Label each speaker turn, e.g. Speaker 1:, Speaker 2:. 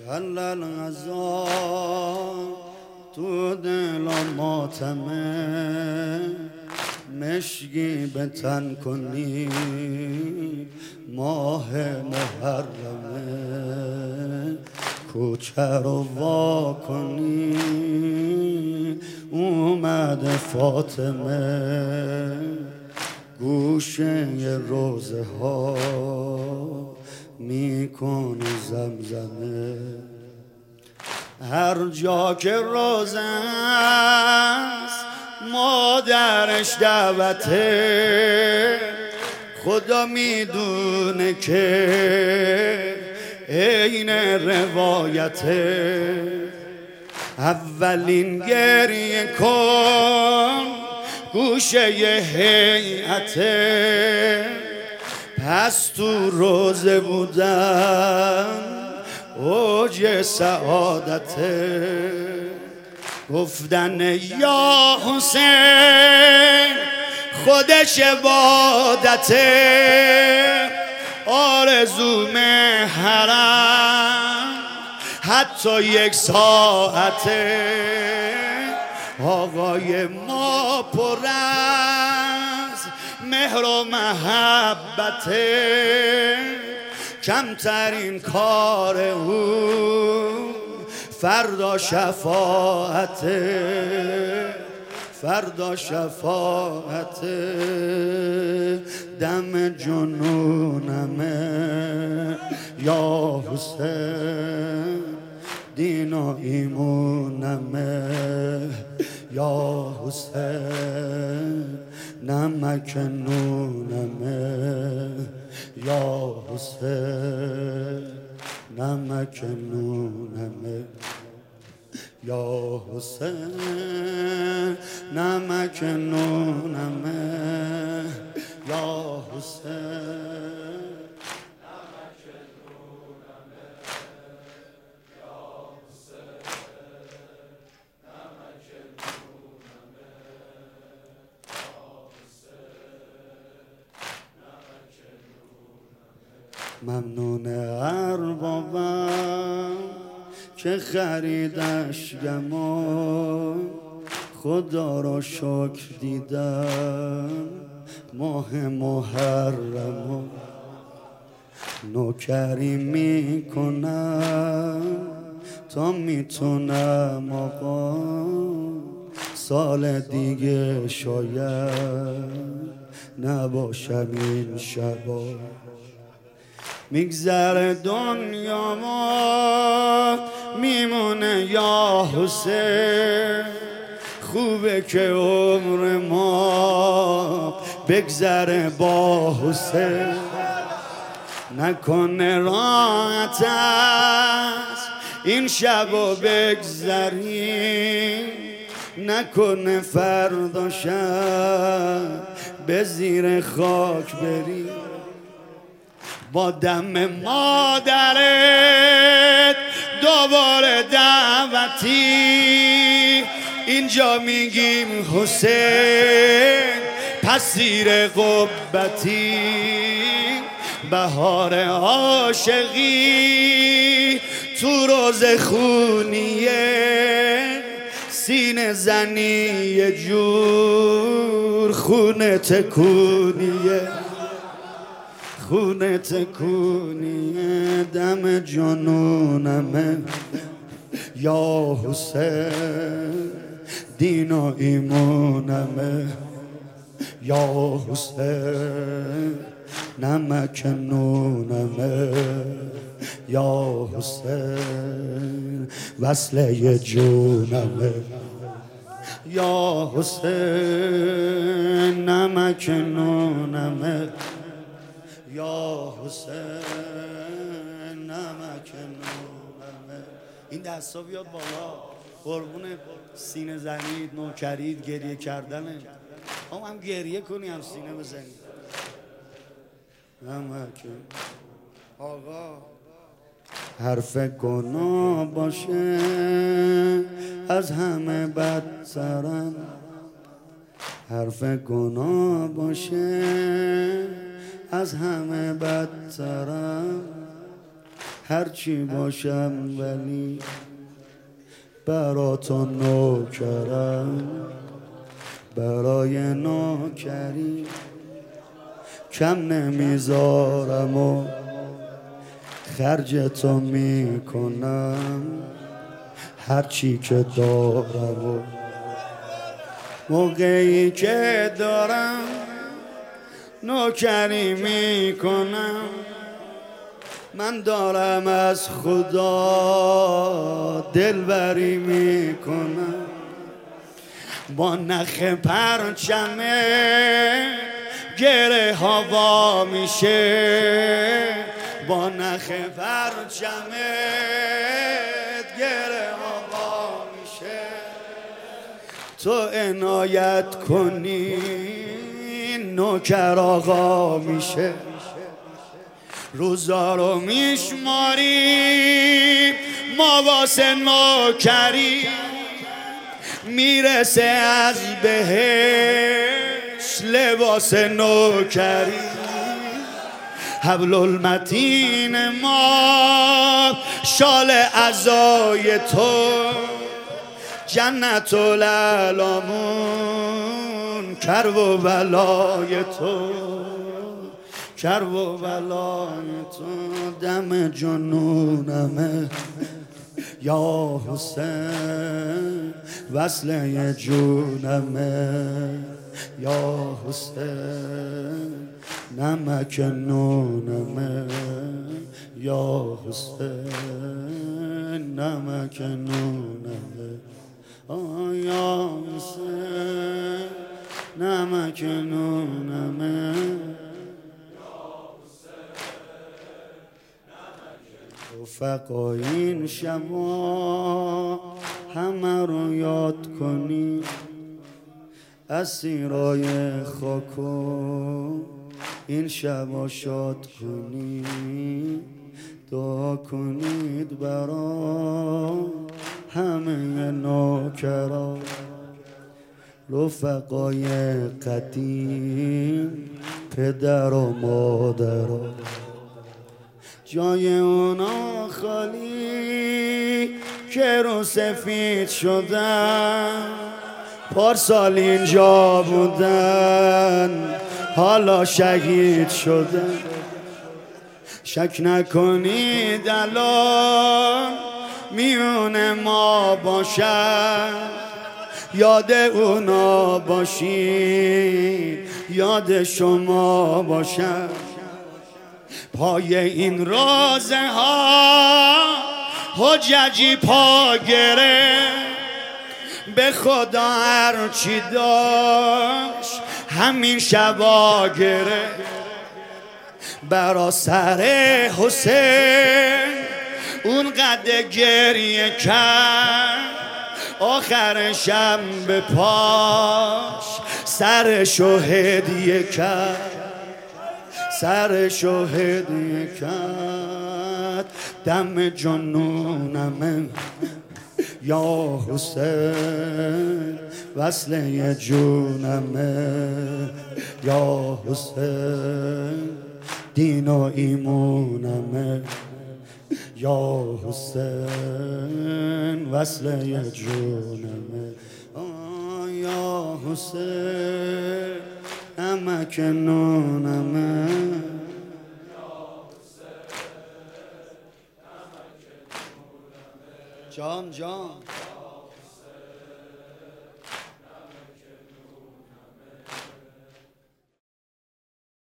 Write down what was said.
Speaker 1: حلل غذا تو دل ماتمه مشگی به تن کنی ماه محرمه کوچه رو وا کنی اومده فاطمه گوشه روزه ها میکنه زمزمه هر جا که روزه است مادرش دعوته خدا میدونه که عین روایته اولین گریه کن گوشه هیئته پس تو روزه بودن اوج سعادته گفتن یا حسین خودش عبادته آرزوم حرم حتی یک ساعته آقای ما پر از مهر و محبته کمترین کار او فردا شفاعته فردا شفاعته دم جنونمه یا حسین دین و ایمونمه یا حسین نمک نونمه یا حسین نمک نونمه یا حسین نمک نونمه یا حسین نمک نونمه یا حسین نمک نونمه یا حسین نمک نونمه ممنون اربابم که خریدش گمان خدا را شکر دیدم ماه محرم نوکری میکنم تا میتونم آقا سال دیگه شاید نباشم این شبا میگذره دنیا ما میمونه یا حسین خوبه که عمر ما بگذره با حسین نکنه راحت است این شبو بگذریم نکنه فردا شب به زیر خاک بریم با دم مادرت دوباره دعوتی اینجا میگیم حسین پس زیر قبتی بهار عاشقی تو روز خونیه سینه زنی یه جور خونه تکونیه خونه تکونیه دم جنونمه یا حسین دین و ایمونمه یا حسین نمک نونمه یا حسین وصله جونمه یا حسین نمک نونمه یا حسین نمک نونمه این دستا بیاد بالا قربون سینه زنید نوکرید گریه کردنه هم گریه کنی هم سینه بزنی نمک آقا حرف گناه باشه از همه بدترم حرف گناه باشه از همه بدترم هرچی باشم ولی برا تو نوکرم، برای نوکری کم نمیذارم و خرج تو میکنم، هرچی که دارم و موقعی که دارم نوکری میکنم. من دارم از خدا دلبری میکنم، با نخ پرچمه گره هوا میشه، با نخ پرچمه گره هوا میشه. تو عنایت کنی نوکر آقا میشه، روزا رو میشماری ما واسه نوکری، میرسه از بهش لباس نوکری. حبل المتین ما شال عزای تو، جنت العلامون کرب و بلای تو، کرب و بلای تو. دم جنونمه یا حسین، وصله جونمه یا حسین، نمک نونمه یا حسین، نمک نونمه یا حسین، نمک نونمه. رفقا این شما همه رو یاد کنی، اسیرای خاکو این شبا شاد کنی، دعا کنید برا همه نوکرا، رفقای قدیم پدر و مادرا. جای اونا خالی که رو سفید شدن، پارسال اینجا بودن حالا شهید شدن. شک نکنید الان میون ما باشن، یاد اونا باشید یاد شما باشن. پای این رازه ها حججی پا گرفت، به خدا هرچی داشت همین شبا گرفت. برا سر حسین اون قد گریه کرد، آخرشم به پاش سرشو هدیه کرد، سرشو هدیه کرد. دم جنونمه یا حسین، وصله جونمه یا حسین، دین و ایمونمه یا حسین، وصله جونمه یا حسین، نمک نونمه. جان جان